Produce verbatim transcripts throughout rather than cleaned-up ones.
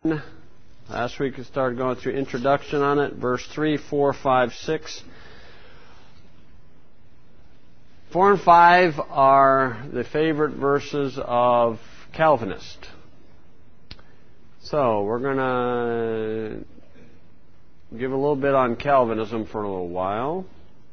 Last week we started going through introduction on it, verse three, four, five, six. four and five are the favorite verses of Calvinists. So we're going to give a little bit on Calvinism for a little while.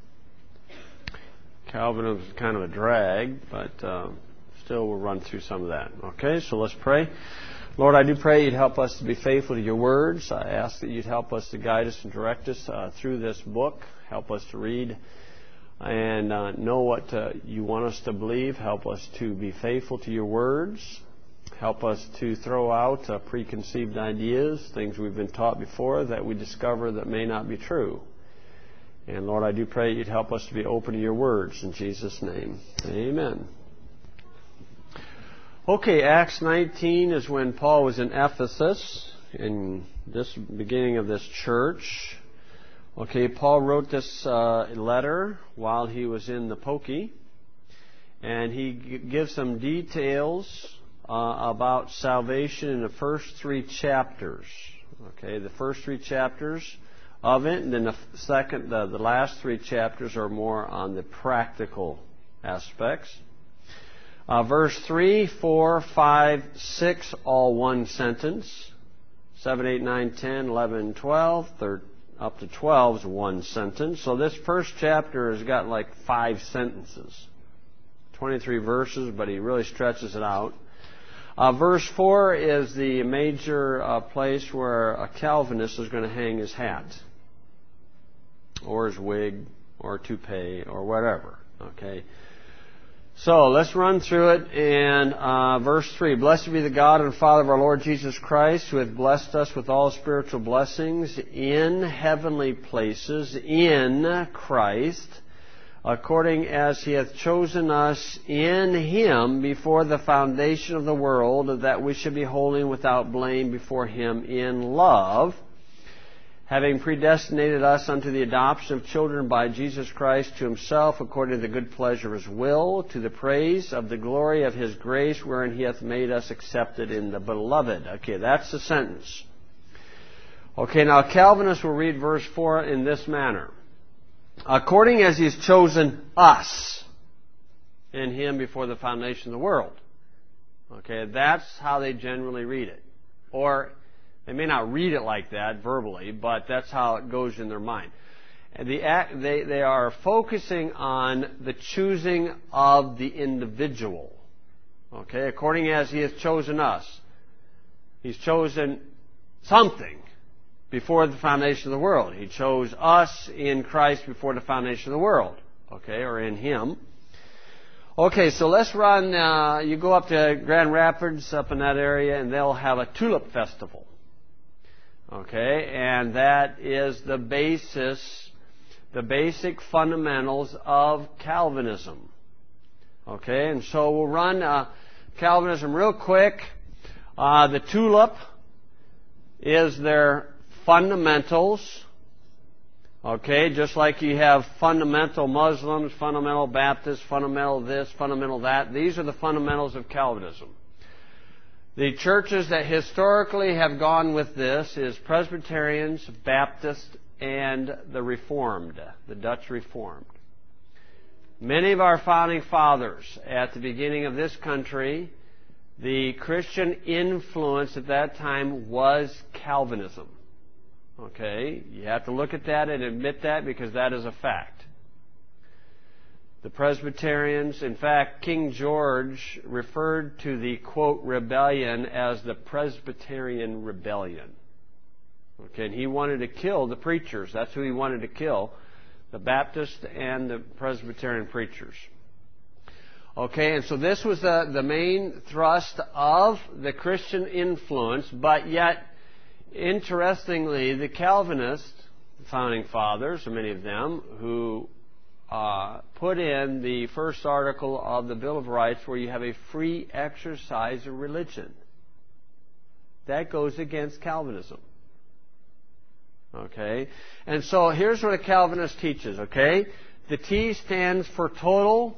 Calvinism is kind of a drag, but uh, still we'll run through some of that. Okay, so let's pray. Lord, I do pray you'd help us to be faithful to your words. I ask that you'd help us to guide us and direct us uh, through this book. Help us to read and uh, know what uh, you want us to believe. Help us to be faithful to your words. Help us to throw out uh, preconceived ideas, things we've been taught before that we discover that may not be true. And Lord, I do pray you'd help us to be open to your words. In Jesus' name, amen. Okay, Acts nineteen is when Paul was in Ephesus, in this beginning of this church. Okay, Paul wrote this uh, letter while he was in the Pokey, and he g- gives some details uh, about salvation in the first three chapters. Okay, the first three chapters of it, and then the second, the, the last three chapters are more on the practical aspects. Uh, verse three, four, five, six, all one sentence. seven, eight, nine, ten, eleven, twelve, thirteen, up to twelve is one sentence. So this first chapter has got like five sentences. twenty-three verses, but he really stretches it out. Uh, verse four is the major uh, place where a Calvinist is going to hang his hat, or his wig, or toupee, or whatever. Okay. So let's run through it. And uh, verse three, Blessed be the God and Father of our Lord Jesus Christ, who hath blessed us with all spiritual blessings in heavenly places in Christ, according as he hath chosen us in him before the foundation of the world, that we should be holy and without blame before him in love, having predestinated us unto the adoption of children by Jesus Christ to himself, according to the good pleasure of his will, to the praise of the glory of his grace, wherein he hath made us accepted in the beloved. Okay, that's the sentence. Okay, now Calvinists will read verse four in this manner. According as he has chosen us in him before the foundation of the world. Okay, that's how they generally read it. Or they may not read it like that verbally, but that's how it goes in their mind. And the, they, they are focusing on the choosing of the individual. Okay, according as he has chosen us. He's chosen something before the foundation of the world. He chose us in Christ before the foundation of the world. Okay, or in him. Okay, so let's run, uh, you go up to Grand Rapids, up in that area, and they'll have a tulip festival. Okay, and that is the basis, the basic fundamentals of Calvinism. Okay, and so we'll run uh, Calvinism real quick. Uh, the tulip is their fundamentals. Okay, just like you have fundamental Muslims, fundamental Baptists, fundamental this, fundamental that. These are the fundamentals of Calvinism. The churches that historically have gone with this is Presbyterians, Baptists, and the Reformed, the Dutch Reformed. Many of our founding fathers at the beginning of this country, the Christian influence at that time was Calvinism. Okay, you have to look at that and admit that because that is a fact. The Presbyterians, in fact, King George referred to the, quote, rebellion as the Presbyterian Rebellion. Okay, and he wanted to kill the preachers. That's who he wanted to kill, the Baptist and the Presbyterian preachers. Okay, and so this was the, the main thrust of the Christian influence, but yet, interestingly, the Calvinist founding fathers, or many of them, who Uh, put in the first article of the Bill of Rights where you have a free exercise of religion. That goes against Calvinism. Okay? And so here's what a Calvinist teaches, okay? The T stands for total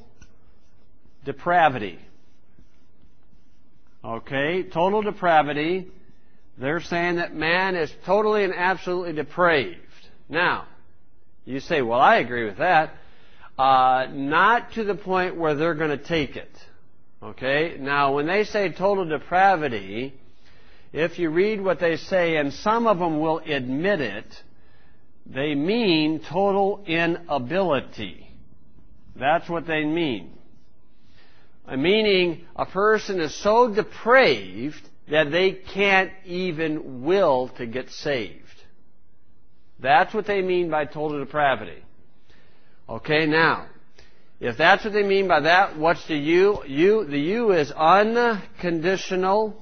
depravity. Okay? Total depravity They're saying that man is totally and absolutely depraved. Now, you say, well, I agree with that. Uh, not to the point where they're going to take it. Okay? Now, when they say total depravity, if you read what they say, and some of them will admit it, they mean total inability. That's what they mean. Meaning, a person is so depraved that they can't even will to get saved. That's what they mean by total depravity. Okay, now, if that's what they mean by that, what's the U? U, the U is unconditional,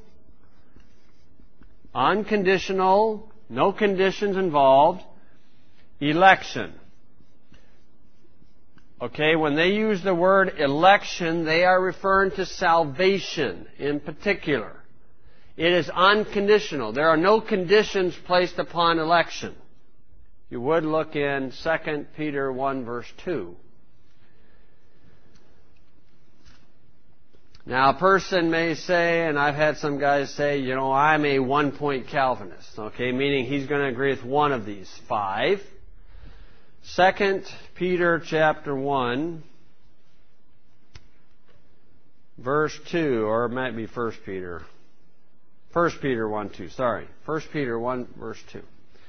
unconditional, no conditions involved, election. Okay, when they use the word election, they are referring to salvation in particular. It is unconditional. There are no conditions placed upon election. You would look in Second Peter one, verse two. Now, a person may say, and I've had some guys say, you know, I'm a one-point Calvinist. Okay, meaning he's going to agree with one of these five. Second Peter chapter one, verse two, or it might be First Peter. First Peter one, two, sorry. First Peter one, verse two.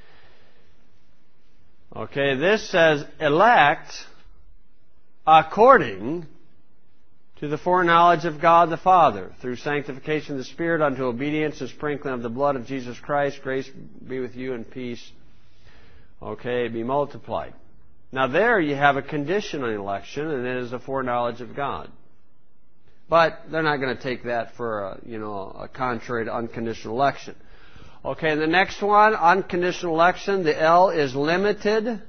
Okay, this says, elect according to the foreknowledge of God the Father, through sanctification of the Spirit, unto obedience and sprinkling of the blood of Jesus Christ, grace be with you and peace, okay, be multiplied. Now there you have a condition on election, and it is a foreknowledge of God. But they're not going to take that for a, you know, a contrary to unconditional election. Okay, the next one, unconditional election, the L is limited.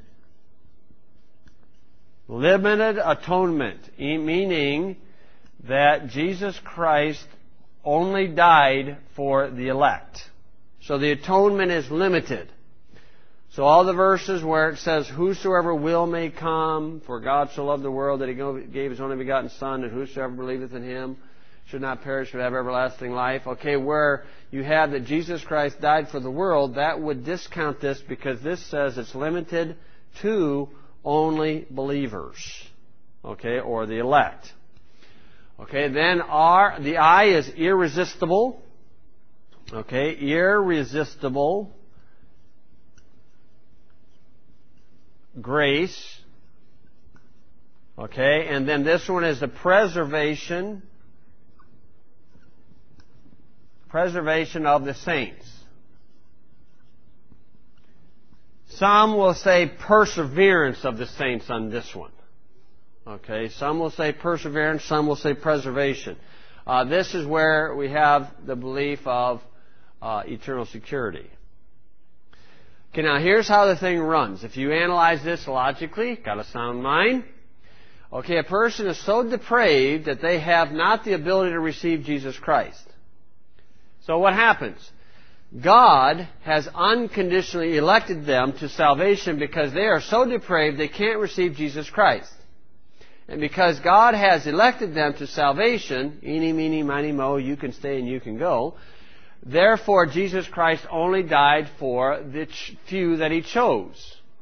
Limited atonement, meaning that Jesus Christ only died for the elect. So the atonement is limited. So all the verses where it says, whosoever will may come, for God so loved the world that He gave His only begotten Son, and whosoever believeth in Him should not perish but have everlasting life. Okay, where you have that Jesus Christ died for the world, that would discount this because this says it's limited to only believers. Okay, or the elect. Okay, then R, the I is irresistible. Okay, irresistible grace. Okay, and then this one is the preservation, preservation of the saints. Some will say perseverance of the saints on this one. Okay, some will say perseverance, some will say preservation. Uh, this is where we have the belief of uh, eternal security. Okay, now here's how the thing runs. If you analyze this logically, got a sound mind. Okay, a person is so depraved that they have not the ability to receive Jesus Christ. So what happens? God has unconditionally elected them to salvation because they are so depraved they can't receive Jesus Christ. And because God has elected them to salvation, eeny, meeny, miny, mo, you can stay and you can go, therefore Jesus Christ only died for the few that He chose.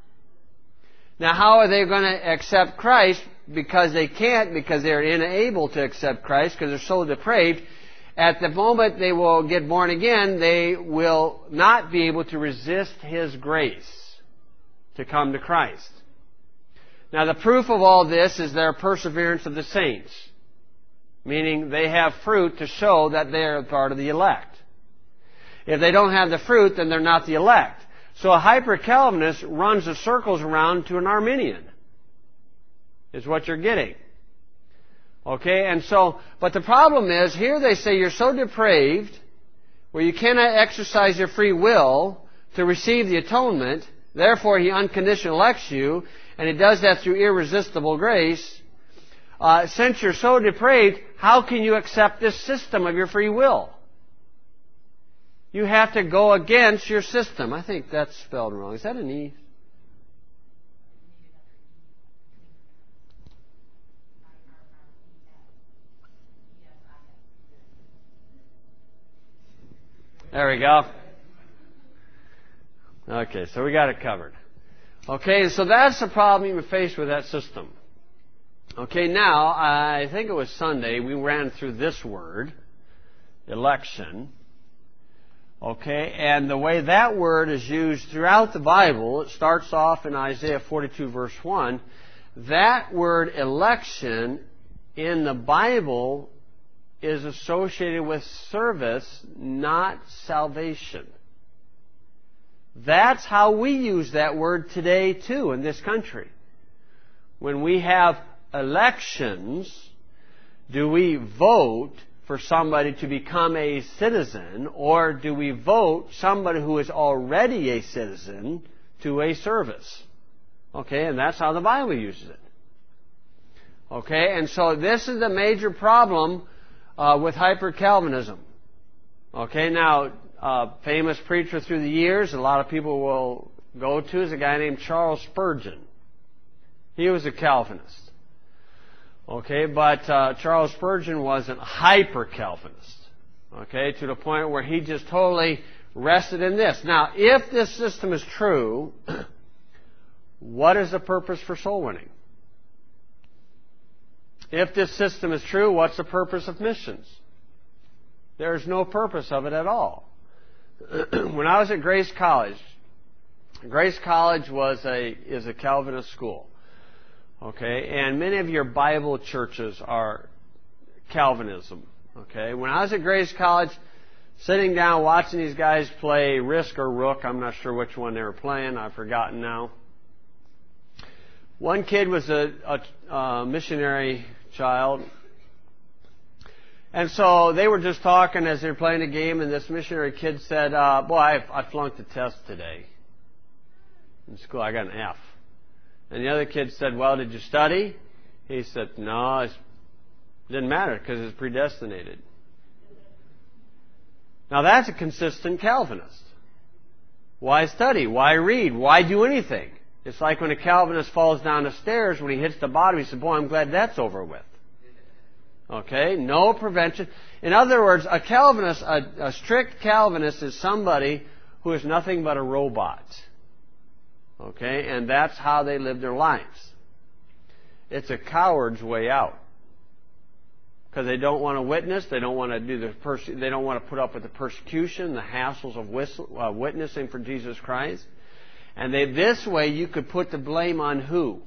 Now how are they going to accept Christ? Because they can't, because they're unable to accept Christ, because they're so depraved. At the moment they will get born again, they will not be able to resist His grace to come to Christ. Now the proof of all this is their perseverance of the saints, meaning they have fruit to show that they are part of the elect. If they don't have the fruit, then they're not the elect. So a hyper-Calvinist runs the circles around to an Arminian, is what you're getting. Okay, and so, but the problem is, here they say you're so depraved, where you cannot exercise your free will to receive the atonement, therefore He unconditionally elects you, and He does that through irresistible grace. Uh, since you're so depraved, how can you accept this system of your free will? You have to go against your system. I think that's spelled wrong. Is that an E? There we go. Okay, so we got it covered. Okay, so that's the problem you face with that system. Okay, now, I think it was Sunday, we ran through this word, election. Okay, and the way that word is used throughout the Bible, it starts off in Isaiah forty-two verse one. That word election in the Bible is associated with service, not salvation. That's how we use that word today too in this country. When we have elections, do we vote for somebody to become a citizen, or do we vote somebody who is already a citizen to a service? Okay, and that's how the Bible uses it. Okay, and so this is the major problem uh, with hyper-Calvinism. Okay, now, a famous preacher through the years, a lot of people will go to, is a guy named Charles Spurgeon. He was a Calvinist. Okay, but uh, Charles Spurgeon wasn't hyper-Calvinist. Okay, to the point where he just totally rested in this. Now, if this system is true, what is the purpose for soul winning? If this system is true, what's the purpose of missions? There's no purpose of it at all. When I was at Grace College, Grace College was a is a Calvinist school. Okay, and many of your Bible churches are Calvinism. Okay, when I was at Grace College, sitting down watching these guys play Risk or Rook, I'm not sure which one they were playing, I've forgotten now. One kid was a, a, a missionary child, and so they were just talking as they were playing a game, and this missionary kid said, uh, boy, I, I flunked the test today. In school, I got an F. And the other kid said, well, did you study? He said, no, it didn't matter because it's predestinated. Now that's a consistent Calvinist. Why study? Why read? Why do anything? It's like when a Calvinist falls down the stairs, when he hits the bottom, he says, boy, I'm glad that's over with. Okay? No prevention. In other words, a Calvinist, a, a strict Calvinist is somebody who is nothing but a robot. Okay? And that's how they live their lives. It's a coward's way out. Because they don't want to witness, they don't want to do the perse- they don't want to put up with the persecution, the hassles of whistle- uh, witnessing for Jesus Christ. And they, this way you could put the blame on who?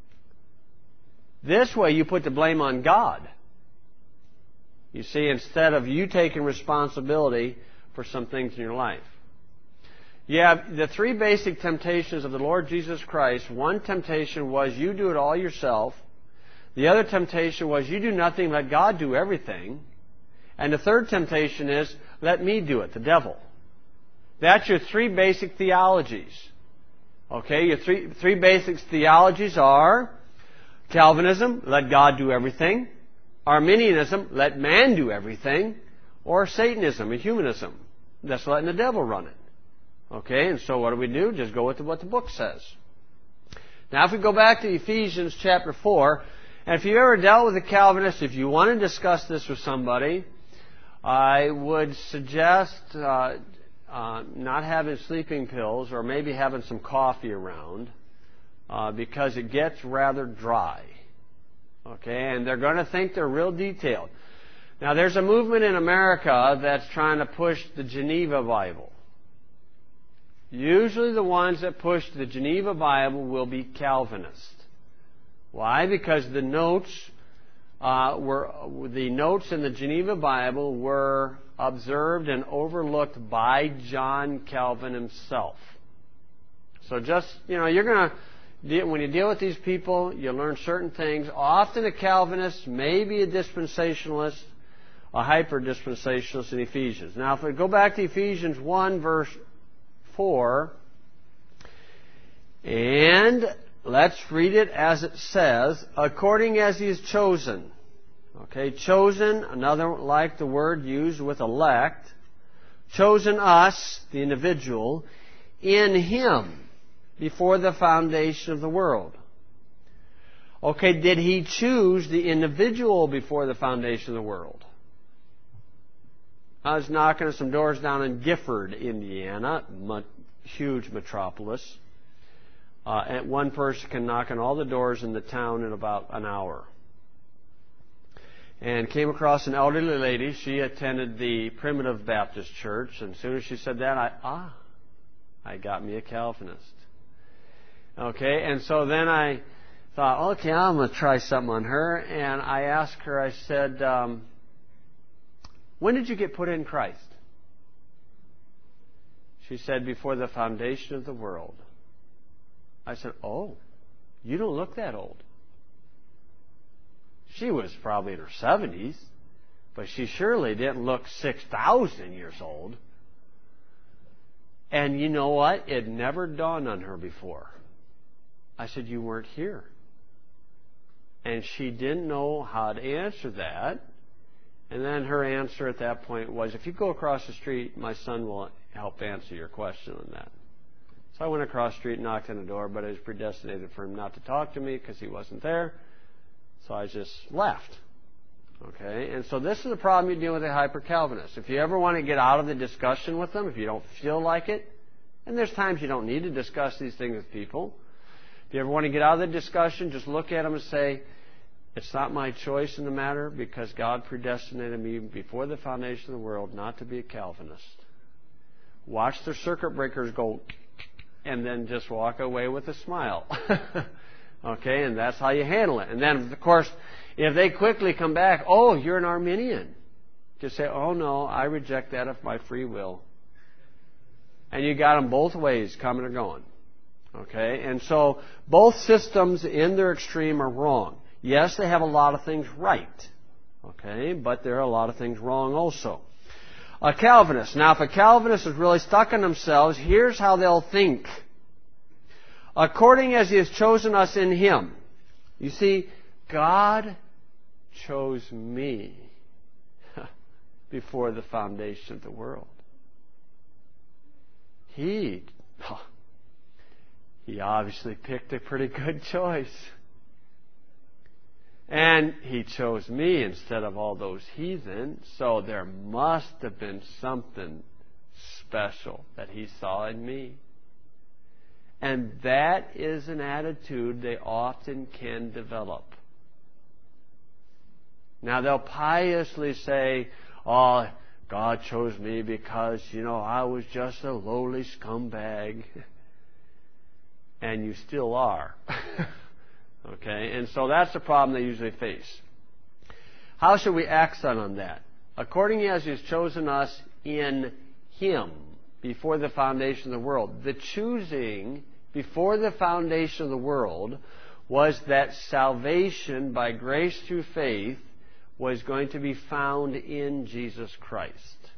This way you put the blame on God. You see, instead of you taking responsibility for some things in your life. You have the three basic temptations of the Lord Jesus Christ. One temptation was you do it all yourself. The other temptation was you do nothing, let God do everything. And the third temptation is let me do it, the devil. That's your three basic theologies. Okay, your three, three basic theologies are Calvinism, let God do everything. Arminianism, let man do everything. Or Satanism, and humanism, that's letting the devil run it. Okay, and so what do we do? Just go with what the book says. Now if we go back to Ephesians chapter four, and if you've ever dealt with a Calvinist, if you want to discuss this with somebody, I would suggest uh, uh, not having sleeping pills or maybe having some coffee around uh, because it gets rather dry. Okay, and they're going to think they're real detailed. Now there's a movement in America that's trying to push the Geneva Bible. Usually the ones that push the Geneva Bible will be Calvinist. Why? Because the notes uh, were the notes in the Geneva Bible were observed and overlooked by John Calvin himself. So just, you know, you're going to, when you deal with these people, you learn certain things. Often a Calvinist, maybe a dispensationalist, a hyper-dispensationalist in Ephesians. Now if we go back to Ephesians one verse four, and let's read it as it says, according as he is chosen. Okay, chosen, another like the word used with elect. Chosen us, the individual, in him before the foundation of the world. Okay, did he choose the individual before the foundation of the world? I was knocking on some doors down in Gifford, Indiana, huge metropolis. Uh, and one person can knock on all the doors in the town in about an hour. And came across an elderly lady. She attended the Primitive Baptist Church. And as soon as she said that, I, ah, I got me a Calvinist. Okay, and so then I thought, okay, I'm going to try something on her. And I asked her, I said, um, when did you get put in Christ? She said, before the foundation of the world. I said, oh, you don't look that old. She was probably in her seventies, but she surely didn't look six thousand years old. And you know what? It never dawned on her before. I said, you weren't here. And she didn't know how to answer that. And then her answer at that point was, if you go across the street, my son will help answer your question on that. So I went across the street and knocked on the door, but it was predestinated for him not to talk to me because he wasn't there. So I just left. Okay? And so this is the problem you deal with a hyper-Calvinist. If you ever want to get out of the discussion with them, if you don't feel like it, and there's times you don't need to discuss these things with people. If you ever want to get out of the discussion, just look at them and say, it's not my choice in the matter because God predestinated me before the foundation of the world not to be a Calvinist. Watch their circuit breakers go and then just walk away with a smile. Okay, and that's how you handle it. And then, of course, if they quickly come back, oh, you're an Arminian. Just say, oh, no, I reject that of my free will. And you got them both ways coming or going. Okay, and so both systems in their extreme are wrong. Yes, they have a lot of things right. Okay, but there are a lot of things wrong also. A Calvinist. Now, if a Calvinist is really stuck in themselves, here's how they'll think. According as He has chosen us in Him. You see, God chose me before the foundation of the world. He, he obviously picked a pretty good choice. And He chose me instead of all those heathen, so there must have been something special that He saw in me. And that is an attitude they often can develop. Now, they'll piously say, oh, God chose me because, you know, I was just a lowly scumbag. And you still are. Okay? And so that's the problem they usually face. How should we accent on that? According as He has chosen us in Him before the foundation of the world. The choosing before the foundation of the world was that salvation by grace through faith was going to be found in Jesus Christ.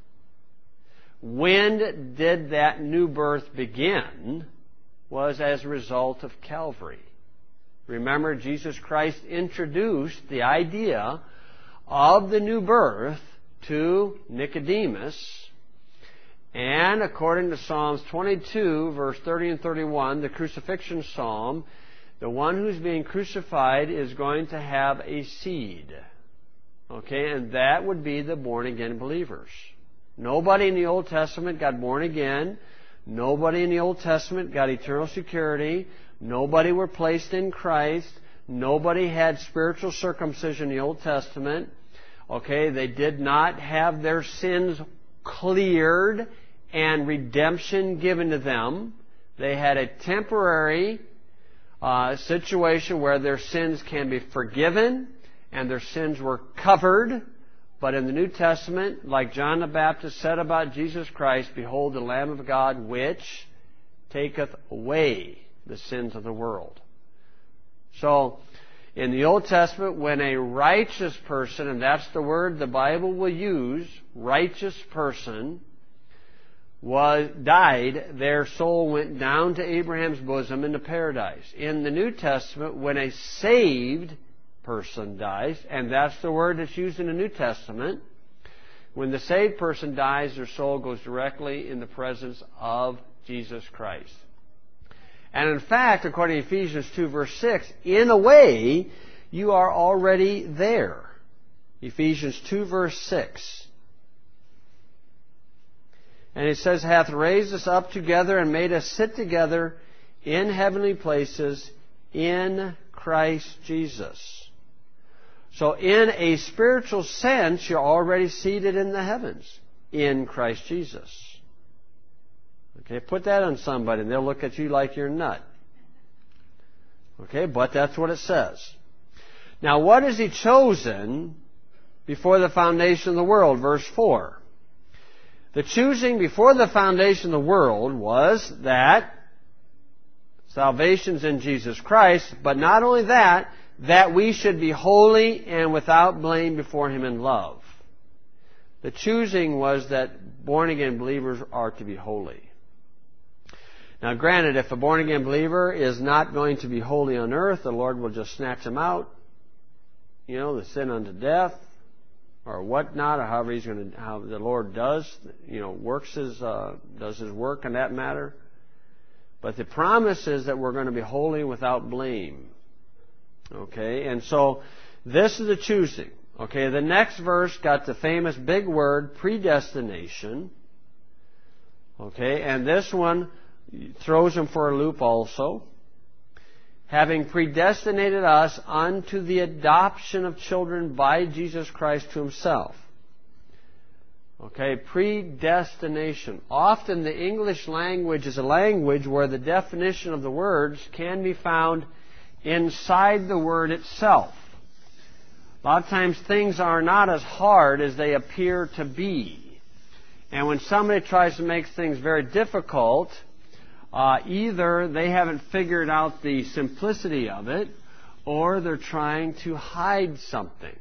When did that new birth begin? Was as a result of Calvary. Remember, Jesus Christ introduced the idea of the new birth to Nicodemus. And according to Psalms twenty-two, verse thirty and thirty-one, the crucifixion psalm, the one who's being crucified is going to have a seed. Okay, and that would be the born-again believers. Nobody in the Old Testament got born again. Nobody in the Old Testament got eternal security. Nobody were placed in Christ. Nobody had spiritual circumcision in the Old Testament. Okay, they did not have their sins cleared and redemption given to them. They had a temporary uh, situation where their sins can be forgiven and their sins were covered. But in the New Testament, like John the Baptist said about Jesus Christ, behold the Lamb of God which taketh away the sins of the world. So, in the Old Testament, when a righteous person, and that's the word the Bible will use, righteous person, was died, their soul went down to Abraham's bosom into paradise. In the New Testament, when a saved person dies, and that's the word that's used in the New Testament, when the saved person dies, their soul goes directly in the presence of Jesus Christ. And in fact, according to Ephesians two, verse six, in a way, you are already there. Ephesians two, verse six. And it says, hath raised us up together and made us sit together in heavenly places in Christ Jesus. So in a spiritual sense, you're already seated in the heavens in Christ Jesus. Okay, put that on somebody and they'll look at you like you're a nut. Okay, but that's what it says. Now, what has He chosen before the foundation of the world? Verse four. The choosing before the foundation of the world was that salvation's in Jesus Christ, but not only that, that we should be holy and without blame before Him in love. The choosing was that born-again believers are to be holy. Now, granted, if a born-again believer is not going to be holy on earth, the Lord will just snatch him out, you know, the sin unto death, or whatnot, or however He's going to, how the Lord does, you know, works His, uh, does His work in that matter. But the promise is that we're going to be holy without blame. Okay, and so this is the choosing. Okay, the next verse got the famous big word, predestination. Okay, and this one throws Him for a loop also. Having predestinated us unto the adoption of children by Jesus Christ to Himself. Okay, predestination. Often the English language is a language where the definition of the words can be found inside the word itself. A lot of times things are not as hard as they appear to be. And when somebody tries to make things very difficult, uh, either they haven't figured out the simplicity of it, or they're trying to hide something.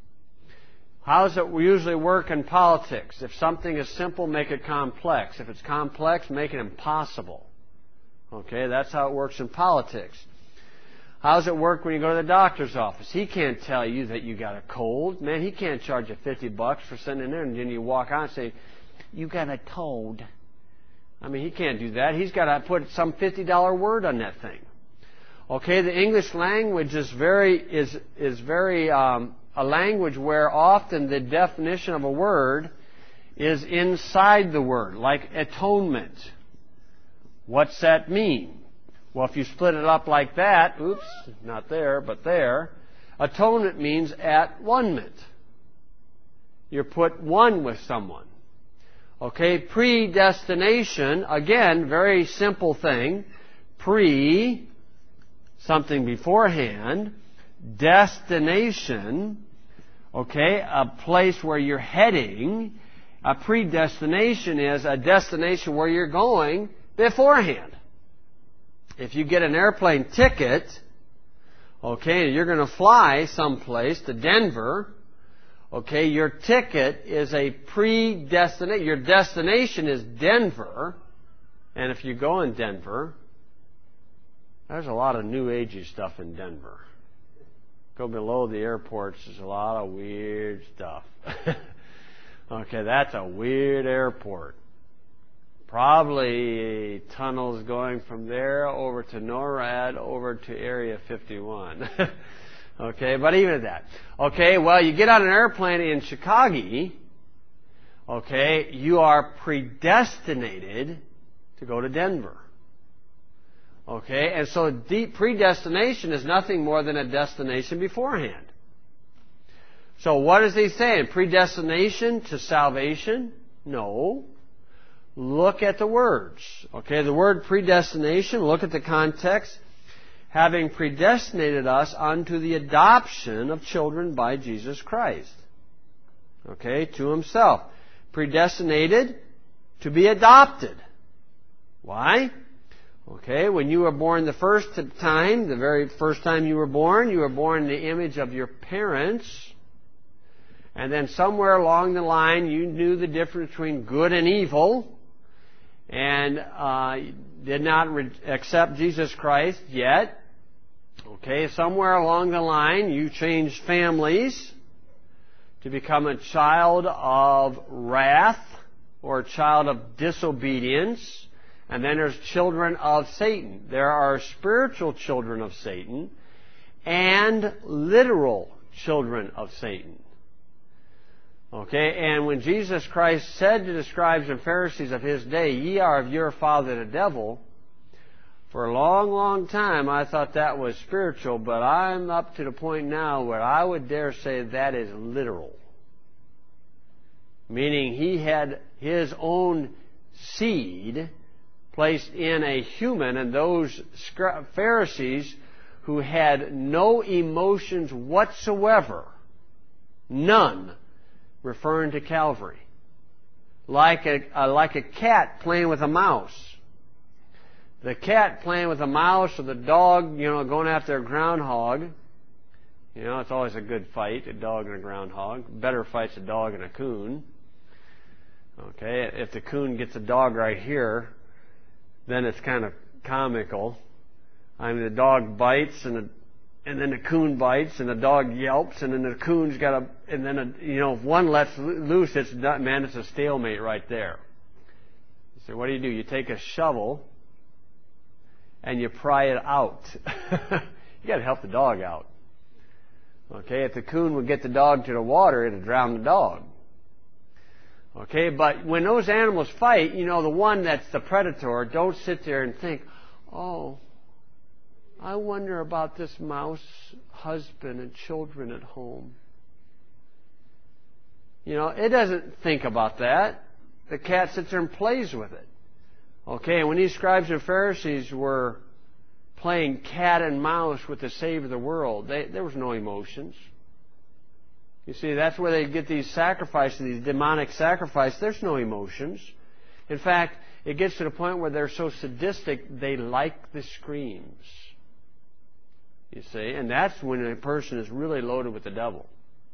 How does it usually work in politics? If something is simple, make it complex. If it's complex, make it impossible. Okay, that's how it works in politics. How does it work when you go to the doctor's office? He can't tell you that you got a cold. Man, he can't charge you fifty bucks for sitting in there and then you walk out and say, you got a cold. I mean, he can't do that. He's got to put some fifty dollar word on that thing. Okay, the English language is very, is, is very, um, a language where often the definition of a word is inside the word, like atonement. What's that mean? Well, if you split it up like that, oops, not there, but there, atonement means at one-ment. You're put one with someone. Okay, predestination, again, very simple thing. Pre, something beforehand. Destination, okay, a place where you're heading. A predestination is a destination where you're going beforehand. If you get an airplane ticket, okay, you're going to fly someplace to Denver, okay, your ticket is a predestination. Your destination is Denver. And if you go in Denver, there's a lot of new agey stuff in Denver. Go below the airports, there's a lot of weird stuff. Okay, that's a weird airport. Probably tunnels going from there over to NORAD, over to Area fifty-one. Okay, but even at that. Okay, well, you get on an airplane in Chicago, okay, you are predestinated to go to Denver. Okay, and so deep predestination is nothing more than a destination beforehand. So what is he saying? Predestination to salvation? No. Look at the words. Okay, the word predestination, look at the context. Having predestinated us unto the adoption of children by Jesus Christ. Okay, to Himself. Predestinated to be adopted. Why? Okay, when you were born the first time, the very first time you were born, you were born in the image of your parents. And then somewhere along the line, you knew the difference between good and evil. And uh, did not re- accept Jesus Christ yet. Okay, somewhere along the line, you changed families to become a child of wrath or a child of disobedience. And then there's children of Satan. There are spiritual children of Satan and literal children of Satan. Okay, and when Jesus Christ said to the scribes and Pharisees of his day, ye are of your father the devil, for a long, long time I thought that was spiritual, but I'm up to the point now where I would dare say that is literal. Meaning he had his own seed placed in a human, and those Pharisees who had no emotions whatsoever, none, referring to Calvary. Like a, uh, like a cat playing with a mouse. The cat playing with a mouse or the dog, you know, going after a groundhog. You know, it's always a good fight, a dog and a groundhog. Better fight's a dog and a coon. Okay, if the coon gets a dog right here, then it's kind of comical. I mean, the dog bites, and the, and then the coon bites, and the dog yelps, and then the coon's got a, and then a, you know, if one lets loose, it's man, it's a stalemate right there. So what do you do? You take a shovel and you pry it out. You got to help the dog out. Okay, if the coon would get the dog to the water, it'd drown the dog. Okay, but when those animals fight, you know, the one that's the predator, don't sit there and think, oh, I wonder about this mouse husband and children at home. You know, it doesn't think about that. The cat sits there and plays with it. Okay, and when these scribes and Pharisees were playing cat and mouse with the Savior of the world, they, there was no emotions. You see, that's where they get these sacrifices, these demonic sacrifices. There's no emotions. In fact, it gets to the point where they're so sadistic, they like the screams. You see, and that's when a person is really loaded with the devil.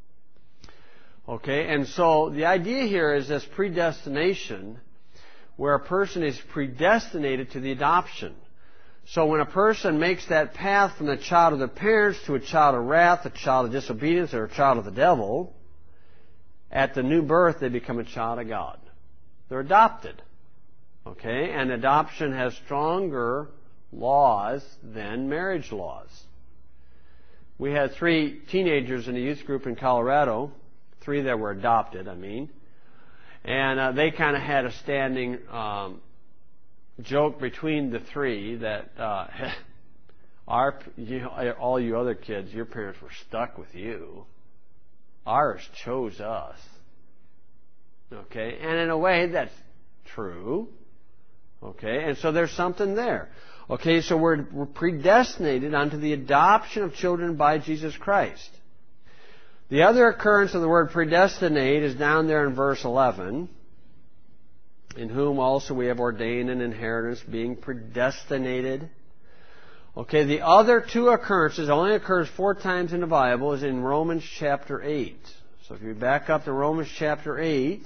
Okay, and so the idea here is this predestination, where a person is predestinated to the adoption. So when a person makes that path from the child of their parents to a child of wrath, a child of disobedience, or a child of the devil, at the new birth they become a child of God. They're adopted. Okay? And adoption has stronger laws than marriage laws. We had three teenagers in a youth group in Colorado, three that were adopted, I mean, and uh, they kind of had a standing um, joke between the three that uh, our, you know, all you other kids, your parents were stuck with you. Ours chose us. Okay, and in a way that's true. Okay, and so there's something there. Okay, so we're, we're predestinated unto the adoption of children by Jesus Christ. The other occurrence of the word predestinate is down there in verse eleven. In whom also we have ordained an inheritance, being predestinated. Okay, the other two occurrences, only occurs four times in the Bible, is in Romans chapter eight. So if you back up to Romans chapter eight,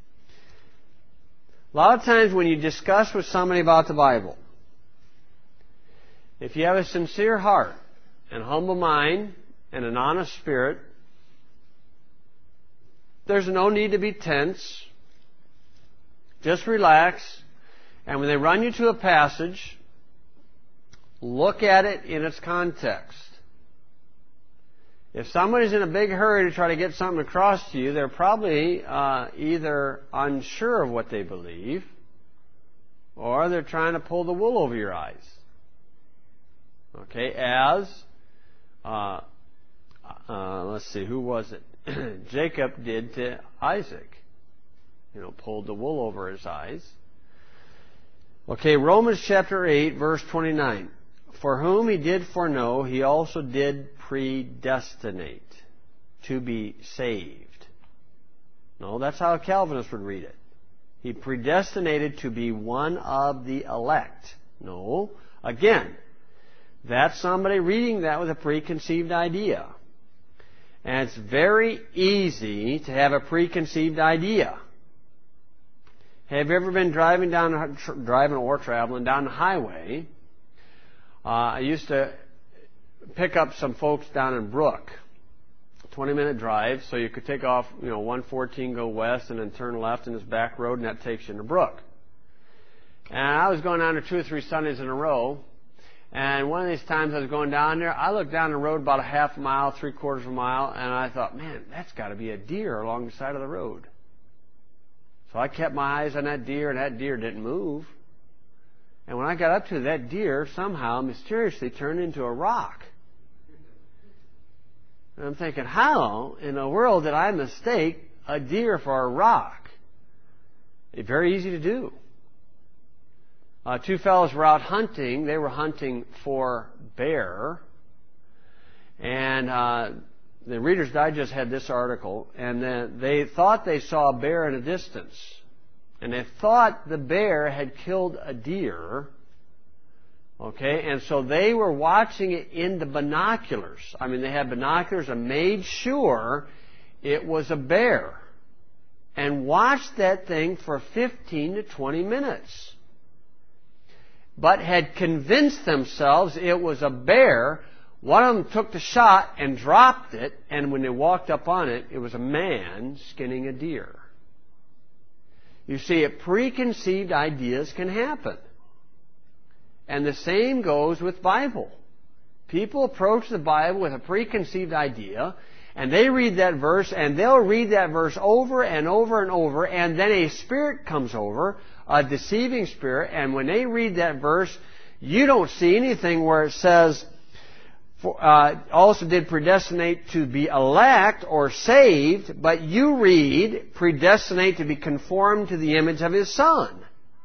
a lot of times when you discuss with somebody about the Bible, if you have a sincere heart and humble mind and an honest spirit, there's no need to be tense. Just relax, and when they run you to a passage, look at it in its context. If somebody's in a big hurry to try to get something across to you, they're probably uh, either unsure of what they believe, or they're trying to pull the wool over your eyes. Okay, as, uh, uh, let's see, who was it? Jacob did to Isaac. You know, pulled the wool over his eyes. Okay, Romans chapter eight, verse twenty-nine. For whom he did foreknow, he also did predestinate to be saved. No, that's how a Calvinist would read it. He predestinated to be one of the elect. No, again, that's somebody reading that with a preconceived idea. And it's very easy to have a preconceived idea. Have you ever been driving down, driving or traveling down the highway? Uh, I used to pick up some folks down in Brook, twenty minute drive, so you could take off, you know, one fourteen, go west, and then turn left in this back road, and that takes you into Brook. And I was going down there two or three Sundays in a row, And one of these times I was going down there, I looked down the road about a half a mile, three quarters of a mile, and I thought, man, that's got to be a deer along the side of the road. So I kept my eyes on that deer, and that deer didn't move. And when I got up to it, that deer somehow mysteriously turned into a rock. And I'm thinking, how in the world did I mistake a deer for a rock? It's very easy to do. Uh, two fellows were out hunting. They were hunting for bear. And uh, the Reader's Digest had this article. And then they thought they saw a bear in a distance. And they thought the bear had killed a deer. Okay, and so they were watching it in the binoculars. I mean, they had binoculars and made sure it was a bear. And watched that thing for fifteen to twenty minutes. But had convinced themselves it was a bear. One of them took the shot and dropped it, and when they walked up on it, it was a man skinning a deer. You see, preconceived ideas can happen. And the same goes with Bible. People approach the Bible with a preconceived idea, and they read that verse, and they'll read that verse over and over and over, and then a spirit comes over, a deceiving spirit, and when they read that verse, you don't see anything where it says, for, uh, also did predestinate to be elect or saved, but you read predestinate to be conformed to the image of His Son.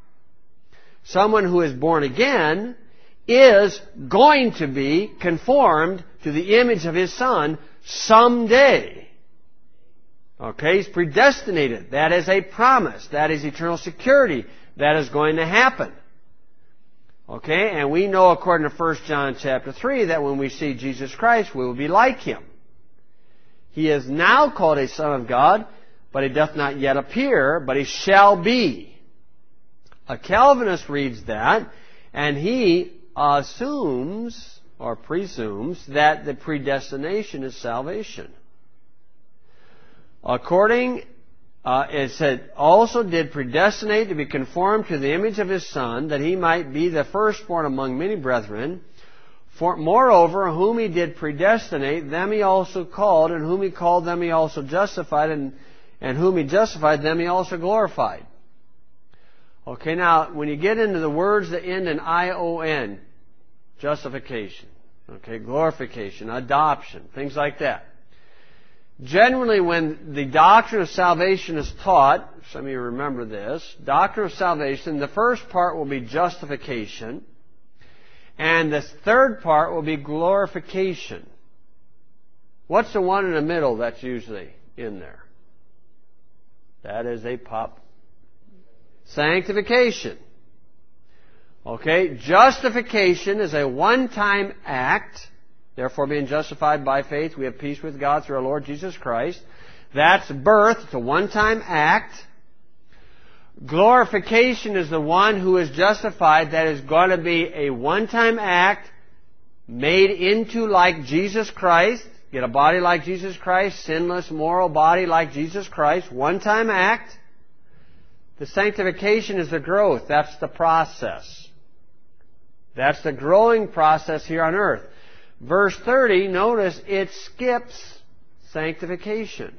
Someone who is born again is going to be conformed to the image of His Son someday. Okay, He's predestinated. That is a promise. That is eternal security. That is going to happen. Okay, and we know according to First John chapter three that when we see Jesus Christ, we will be like Him. He is now called a Son of God, but He doth not yet appear, but He shall be. A Calvinist reads that, and he assumes or presumes that the predestination is salvation. According, uh, it said, also did predestinate to be conformed to the image of His Son, that He might be the firstborn among many brethren. For moreover, whom He did predestinate, them He also called, and whom He called, them He also justified, and, and whom He justified, them He also glorified. Okay, now, when you get into the words that end in I O N, justification, okay, glorification, adoption, things like that. Generally, when the doctrine of salvation is taught, some of you remember this, doctrine of salvation, the first part will be justification, and the third part will be glorification. What's the one in the middle that's usually in there? That is a pop. Sanctification. Okay, justification is a one-time act. Therefore, being justified by faith, we have peace with God through our Lord Jesus Christ. That's birth. It's a one-time act. Glorification is the one who is justified. That is going to be a one-time act made into like Jesus Christ. Get a body like Jesus Christ, sinless, moral body like Jesus Christ. One-time act. The sanctification is the growth. That's the process. That's the growing process here on earth. Verse thirty, notice it skips sanctification.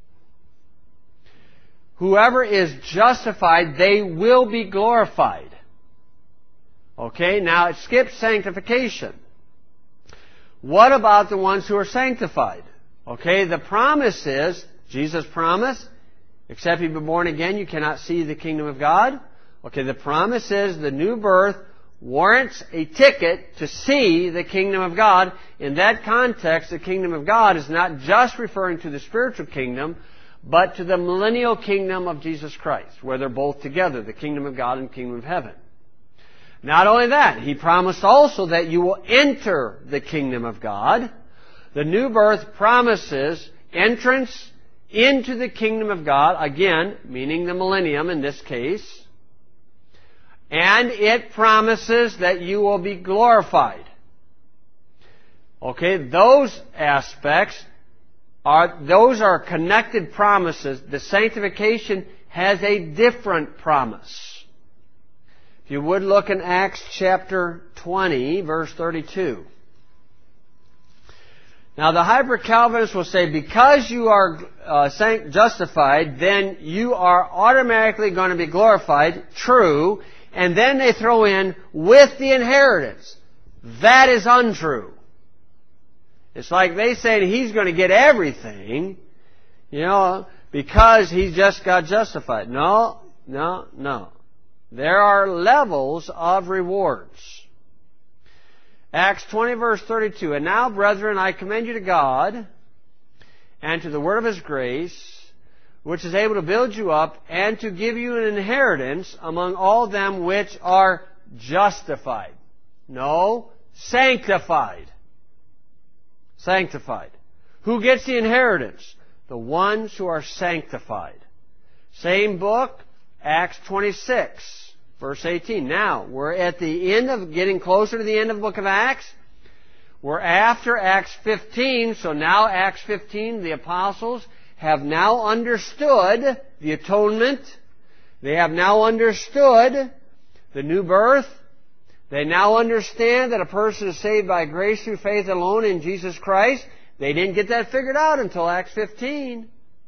Whoever is justified, they will be glorified. Okay, now it skips sanctification. What about the ones who are sanctified? Okay, the promise is, Jesus promised, except you be born again, you cannot see the kingdom of God. Okay, the promise is the new birth warrants a ticket to see the kingdom of God. In that context, the kingdom of God is not just referring to the spiritual kingdom, but to the millennial kingdom of Jesus Christ, where they're both together, the kingdom of God and kingdom of heaven. Not only that, He promised also that you will enter the kingdom of God. The new birth promises entrance into the kingdom of God, again, meaning the millennium in this case. And it promises that you will be glorified. Okay, those aspects are, those are connected promises. The sanctification has a different promise. If you would look in Acts chapter twenty, verse thirty-two. Now the Hyper-Calvinists will say, because you are uh, justified, then you are automatically going to be glorified. True. And then they throw in, with the inheritance. That is untrue. It's like they say he's going to get everything, you know, because he just got justified. No, no, no. There are levels of rewards. Acts twenty, verse thirty-two. And now, brethren, I commend you to God and to the word of His grace, which is able to build you up and to give you an inheritance among all them which are justified. No, sanctified. Sanctified. Who gets the inheritance? The ones who are sanctified. Same book, Acts twenty-six, verse eighteen. Now, we're at the end of, getting closer to the end of the book of Acts. We're after Acts fifteen, so now Acts fifteen, the apostles have now understood the atonement. They have now understood the new birth. They now understand that a person is saved by grace through faith alone in Jesus Christ. They didn't get that figured out until Acts fifteen.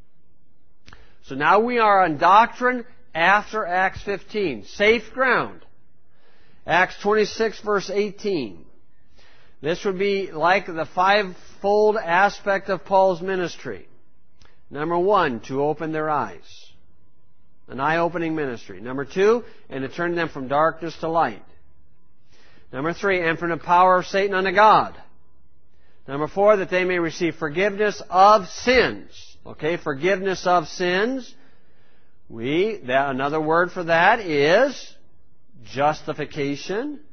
So now we are on doctrine after Acts fifteen. Safe ground. Acts twenty-six, verse eighteen. This would be like the fivefold aspect of Paul's ministry. Number one, to open their eyes. An eye-opening ministry. Number two, and to turn them from darkness to light. Number three, and from the power of Satan unto God. Number four, that they may receive forgiveness of sins. Okay, forgiveness of sins. We, that, another word for that is justification,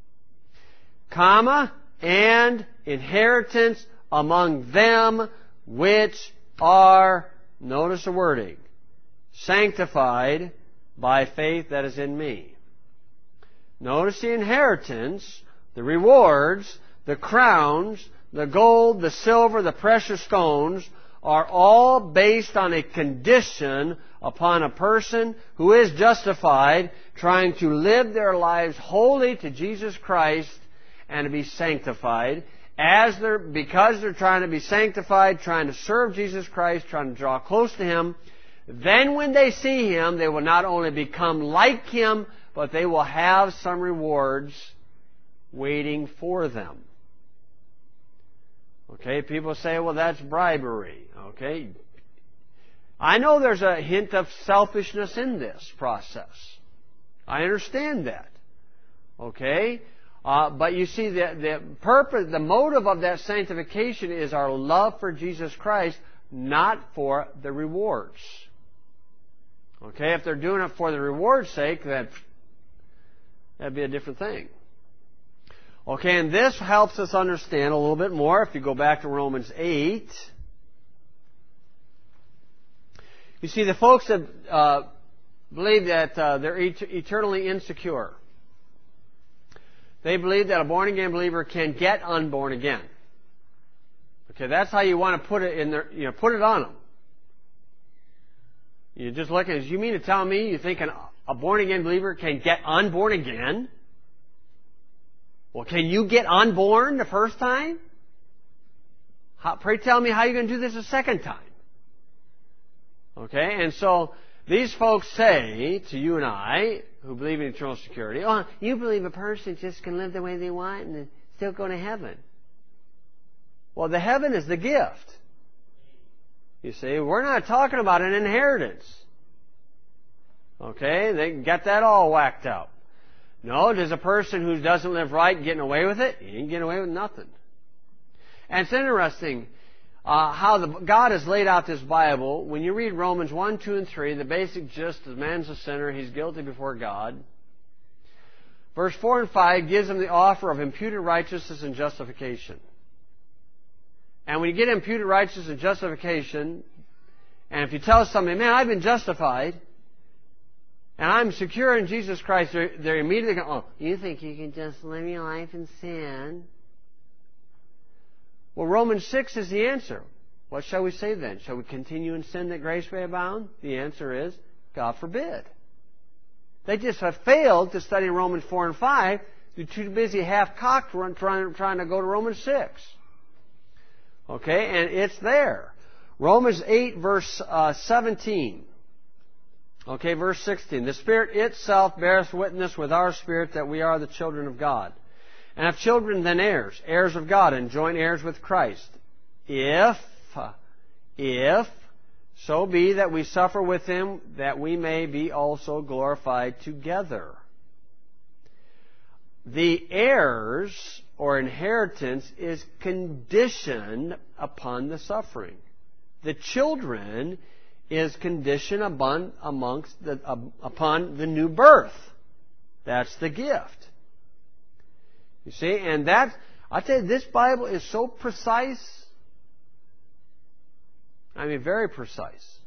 comma, and inheritance among them which are, notice the wording, sanctified by faith that is in me. Notice the inheritance, the rewards, the crowns, the gold, the silver, the precious stones are all based on a condition upon a person who is justified, trying to live their lives wholly to Jesus Christ and to be sanctified. As they're, because they're trying to be sanctified, trying to serve Jesus Christ, trying to draw close to Him, then when they see Him, they will not only become like Him, but they will have some rewards waiting for them. Okay, people say, well, that's bribery. Okay, I know there's a hint of selfishness in this process. I understand that. Okay, uh, but you see, the, the purpose, the motive of that sanctification is our love for Jesus Christ, not for the rewards. Okay, if they're doing it for the reward's sake, then that'd be a different thing. Okay, and this helps us understand a little bit more. If you go back to Romans eight, you see the folks that uh, believe that uh, they're et- eternally insecure. They believe that a born-again believer can get unborn again. Okay, that's how you want to put it in there. You know, put it on them. You're just looking. You mean to tell me you think an, a born-again believer can get unborn again? Well, can you get unborn the first time? How, pray tell me how you're going to do this a second time. Okay, and so these folks say to you and I, who believe in eternal security, oh, you believe a person just can live the way they want and still go to heaven. Well, the heaven is the gift. You see, we're not talking about an inheritance. Okay, they got that all whacked out. No, does a person who doesn't live right getting away with it? He ain't getting away with nothing. And it's interesting uh, how the, God has laid out this Bible. When you read Romans one, two, and three, the basic gist is man's a sinner. He's guilty before God. Verse four and five gives him the offer of imputed righteousness and justification. And when you get imputed righteousness and justification, and if you tell somebody, man, I've been justified, and I'm secure in Jesus Christ, they're, they're immediately going, oh, you think you can just live your life in sin? Well, Romans six is the answer. What shall we say then? Shall we continue in sin that grace may abound? The answer is, God forbid. They just have failed to study Romans four and five You're too busy half-cocked trying, trying to go to Romans six. Okay, and it's there. Romans eight, verse uh, seventeen. Okay, verse sixteen. The Spirit itself bears witness with our spirit that we are the children of God. And if children, then heirs, heirs of God, and joint heirs with Christ. If, if, so be that we suffer with Him, that we may be also glorified together. The heirs, or inheritance, is conditioned upon the suffering. The children is conditioned upon, amongst the, uh, upon the new birth. That's the gift. You see, and that, I tell you, this Bible is so precise. I mean, very precise.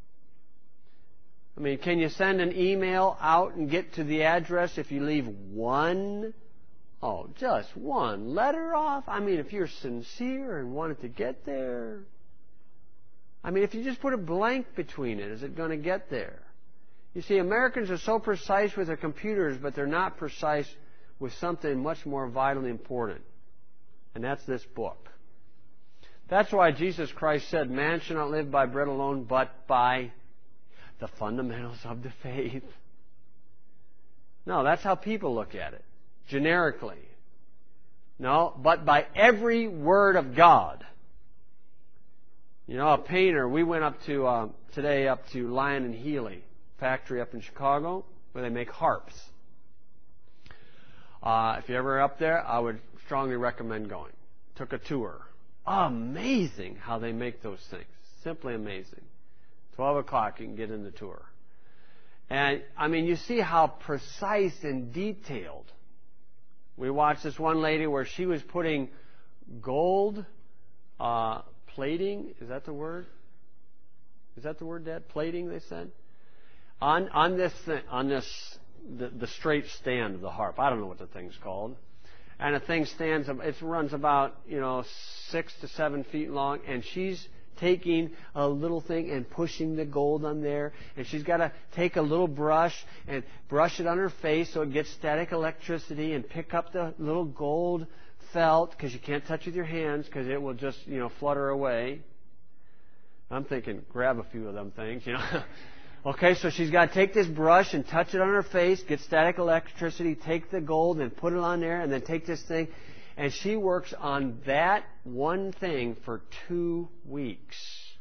I mean, can you send an email out and get to the address if you leave one, oh, just one letter off? I mean, if you're sincere and wanted to get there. I mean, if you just put a blank between it, is it going to get there? You see, Americans are so precise with their computers, but they're not precise with something much more vitally important. And that's this book. That's why Jesus Christ said, man shall not live by bread alone, but by the fundamentals of the faith. No, that's how people look at it, generically. No, but by every word of God. You know, a painter, we went up to, uh, today up to Lyon and Healy factory up in Chicago, where they make harps. Uh, if you're ever up there, I would strongly recommend going. Took a tour. Amazing how they make those things. Simply amazing. twelve o'clock, you can get in the tour. And, I mean, you see how precise and detailed. We watched this one lady where she was putting gold uh, plating. Is that the word? Is that the word, Dad? Plating, they said? On, on this, thing, on this, the, the straight stand of the harp. I don't know what the thing's called. And the thing stands, it runs about, you know, six to seven feet long, and she's taking a little thing and pushing the gold on there, and she's got to take a little brush and brush it on her face so it gets static electricity, and pick up the little gold felt, because you can't touch with your hands because it will just, you know, flutter away. I'm thinking, grab a few of them things, you know. Okay, so she's got to take this brush and touch it on her face, get static electricity, take the gold and put it on there, and then take this thing. And she works on that one thing for two weeks.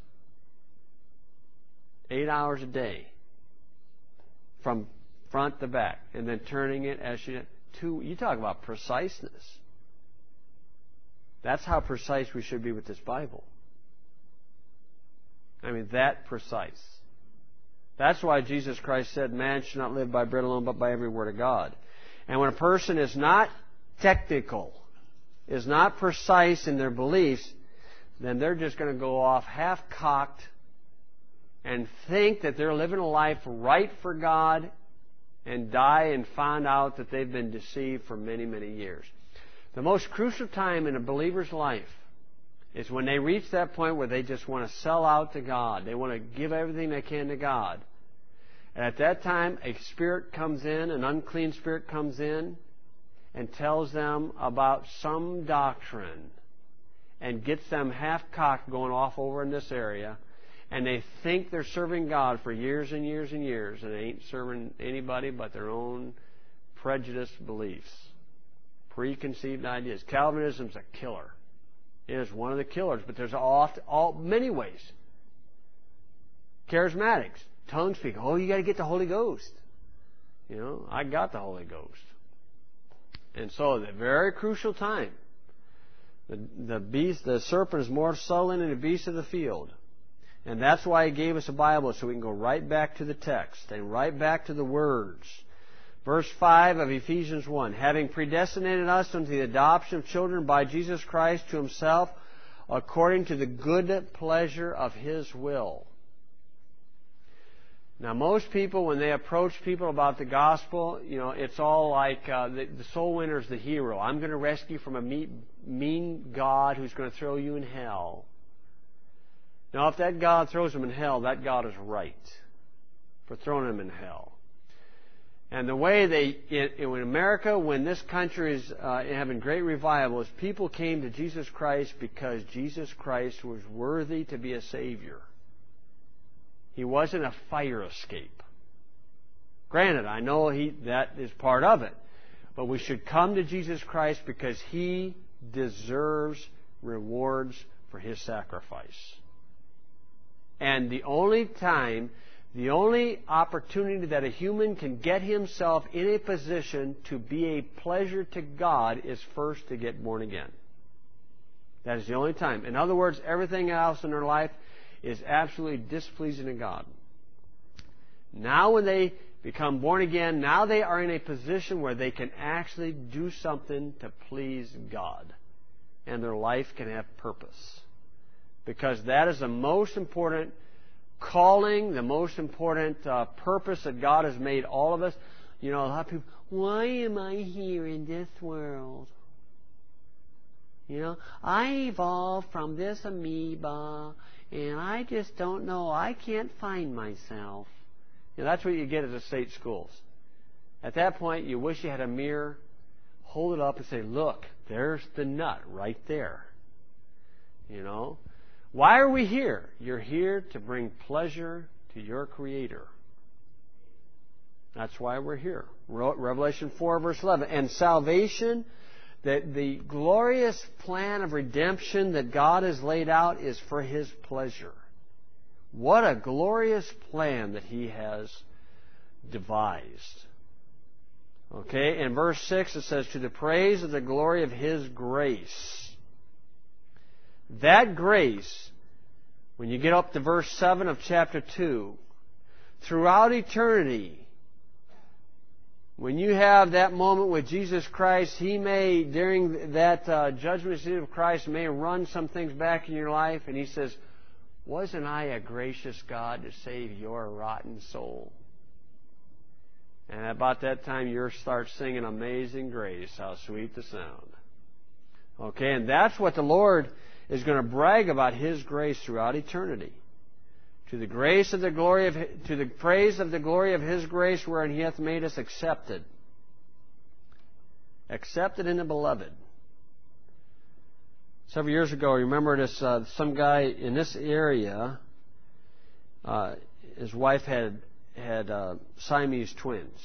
Eight hours a day. From front to back. And then turning it as she... Two, you talk about preciseness. That's how precise we should be with this Bible. I mean, that precise. That's why Jesus Christ said, man should not live by bread alone, but by every word of God. And when a person is not technical, is not precise in their beliefs, then they're just going to go off half-cocked and think that they're living a life right for God and die and find out that they've been deceived for many, many years. The most crucial time in a believer's life is when they reach that point where they just want to sell out to God. They want to give everything they can to God. And at that time, a spirit comes in, an unclean spirit comes in, and tells them about some doctrine and gets them half-cocked going off over in this area, and they think they're serving God for years and years and years, and they ain't serving anybody but their own prejudiced beliefs, preconceived ideas. Calvinism's a killer. It is one of the killers, but there's all, all many ways. Charismatics, tongue speak. Oh, you got to get the Holy Ghost. You know, I got the Holy Ghost. And so, at a very crucial time, the, the beast, the serpent is more sullen than the beast of the field. And that's why He gave us a Bible, so we can go right back to the text and right back to the words. Verse five of Ephesians one, having predestinated us unto the adoption of children by Jesus Christ to Himself, according to the good pleasure of His will. Now, most people, when they approach people about the gospel, you know, it's all like uh, the, the soul winner is the hero. I'm going to rescue you from a mean, mean God who's going to throw you in hell. Now, if that God throws them in hell, that God is right for throwing them in hell. And the way they, in, in America, when this country is uh, having great revival, is people came to Jesus Christ because Jesus Christ was worthy to be a Savior. He wasn't a fire escape. Granted, I know he, that is part of it. But we should come to Jesus Christ because He deserves rewards for His sacrifice. And the only time, the only opportunity that a human can get himself in a position to be a pleasure to God is first to get born again. That is the only time. In other words, everything else in their life is absolutely displeasing to God. Now when they become born again, now they are in a position where they can actually do something to please God. And their life can have purpose. Because that is the most important calling, the most important uh, purpose that God has made all of us. You know, a lot of people, why am I here in this world? You know, I evolved from this amoeba, and I just don't know. I can't find myself. You know, that's what you get at the state schools. At that point, you wish you had a mirror, hold it up and say, look, there's the nut right there. You know? Why are we here? You're here to bring pleasure to your Creator. That's why we're here. Revelation four, verse eleven. And salvation, that the glorious plan of redemption that God has laid out is for His pleasure. What a glorious plan that He has devised. Okay, in verse six it says, to the praise of the glory of His grace. That grace, when you get up to verse seven of chapter two, throughout eternity, when you have that moment with Jesus Christ, He may, during that uh, judgment seat of Christ, may run some things back in your life, and He says, wasn't I a gracious God to save your rotten soul? And about that time, you'll start singing Amazing Grace, how sweet the sound. Okay, and that's what the Lord is going to brag about His grace throughout eternity. To the grace of the glory of, to the praise of the glory of His grace, wherein He hath made us accepted, accepted in the Beloved. Several years ago, I remember this. Uh, some guy in this area, uh, his wife had had uh, Siamese twins.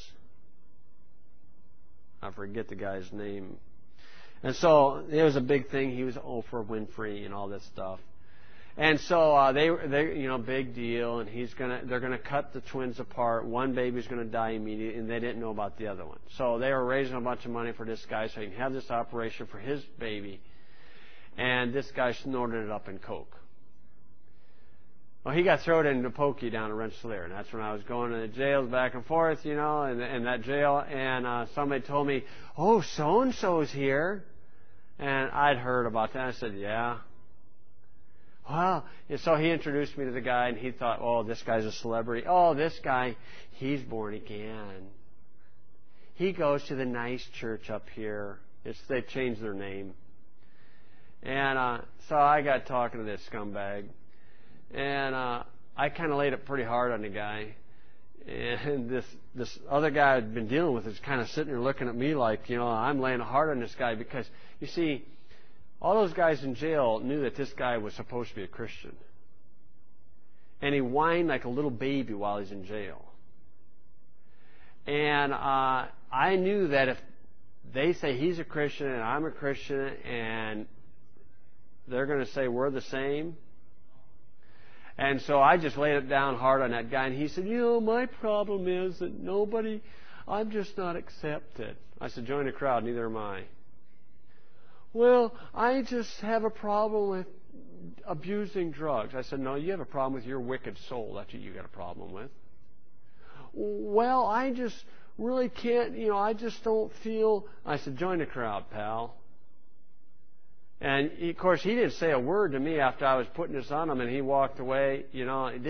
I forget the guy's name. And so it was a big thing. He was Oprah Winfrey and all this stuff. And so uh, they, they, you know, big deal. And he's gonna, they're gonna cut the twins apart. One baby's gonna die immediately, and they didn't know about the other one. So they were raising a bunch of money for this guy so he can have this operation for his baby. And this guy snorted it up in coke. Well, he got thrown into Pokey down in Rensselaer, and that's when I was going to the jails back and forth, you know, in, in that jail. And uh, somebody told me, "Oh, so and so's here," and I'd heard about that. I said, "Yeah." Well, and so he introduced me to the guy, and he thought, "Oh, this guy's a celebrity. Oh, this guy, he's born again. He goes to the nice church up here." It's they've changed their name. And uh, so I got talking to this scumbag. And uh, I kind of laid it pretty hard on the guy. And this this other guy I'd been dealing with is kind of sitting there looking at me like, you know, I'm laying hard on this guy because, you see, all those guys in jail knew that this guy was supposed to be a Christian. And he whined like a little baby while he's in jail. And uh, I knew that if they say he's a Christian and I'm a Christian and they're going to say we're the same. And so I just laid it down hard on that guy. And he said, you know, my problem is that nobody, I'm just not accepted. I said, join the crowd, neither am I. Well, I just have a problem with abusing drugs. I said, no, you have a problem with your wicked soul. That's what you got a problem with. Well, I just really can't, you know, I just don't feel. I said, join the crowd, pal. And, he, of course, he didn't say a word to me after I was putting this on him, and he walked away, you know.